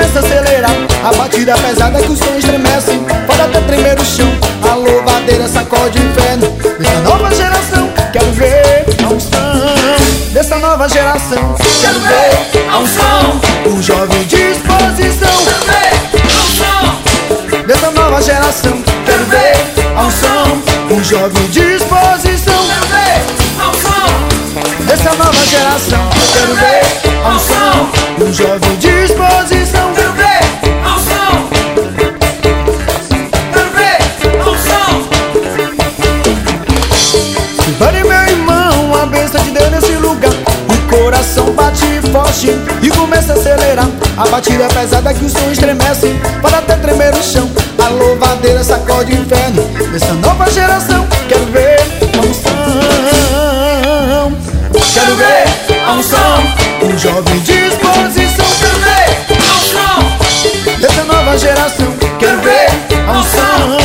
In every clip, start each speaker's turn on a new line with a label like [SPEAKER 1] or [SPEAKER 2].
[SPEAKER 1] começa a acelerar. A batida pesada que o som estremece, pode até tremer o chão. A louvadeira sacode o inferno. Dessa nova geração, quero ver a unção. Dessa nova geração, quero ver a unção. Um jovem disposição.
[SPEAKER 2] Quero ver a unção.
[SPEAKER 1] Dessa nova geração, quero ver a unção. Um jovem disposição.
[SPEAKER 2] Quero ver a unção.
[SPEAKER 1] Dessa nova geração, quero ver a unção. Um jovem disposição.
[SPEAKER 2] Quero ver a unção. Quero ver a unção.
[SPEAKER 1] Prepare, meu irmão, a bênção de Deus nesse lugar. O coração bate forte e começa a acelerar. A batida é pesada que o som estremece, pode até tremer o chão. A louvadeira sacode o inferno. Dessa nova geração, quero ver a unção. Quero ver a unção. Um jovem disposição.
[SPEAKER 2] Quero ver a unção.
[SPEAKER 1] Dessa nova geração, quero ver a unção.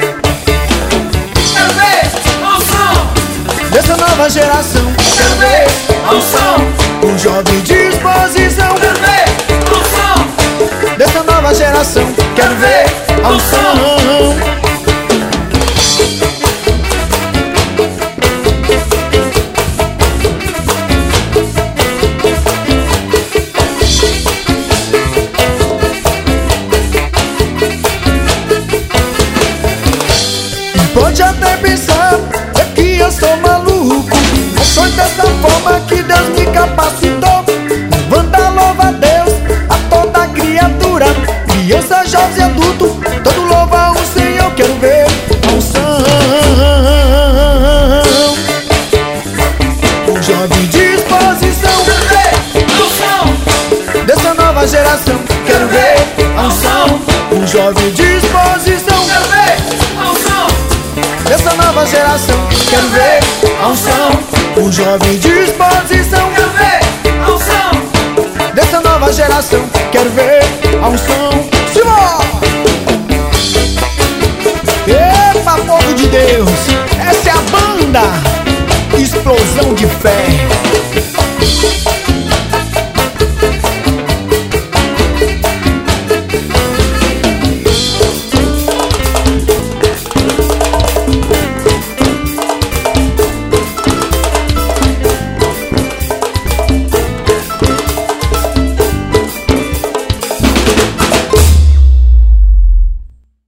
[SPEAKER 2] Quero ver a unção.
[SPEAKER 1] Dessa nova geração, quero ver a unção. Um jovem disposição.
[SPEAKER 2] Quero ver a unção.
[SPEAKER 1] Dessa nova geração, quero ver a unção. Pode até pensar que eu sou maluco, mas foi dessa forma que Deus me capacitou. Levanta, louva a Deus, a toda criatura, criança, jovem e adulto, todo louva o Senhor. Quero ver a unção. Um jovem disposição.
[SPEAKER 2] Quero ver a unção.
[SPEAKER 1] Dessa nova geração, quero ver a unção. Um jovem disposição.
[SPEAKER 2] Quero ver a unção.
[SPEAKER 1] Dessa nova geração, quero ver a unção. Um jovem disposição.
[SPEAKER 2] Quero ver a unção.
[SPEAKER 1] Dessa nova geração, quero ver a unção. Simão! Epa, povo de Deus, essa é a banda Explosão de Fé.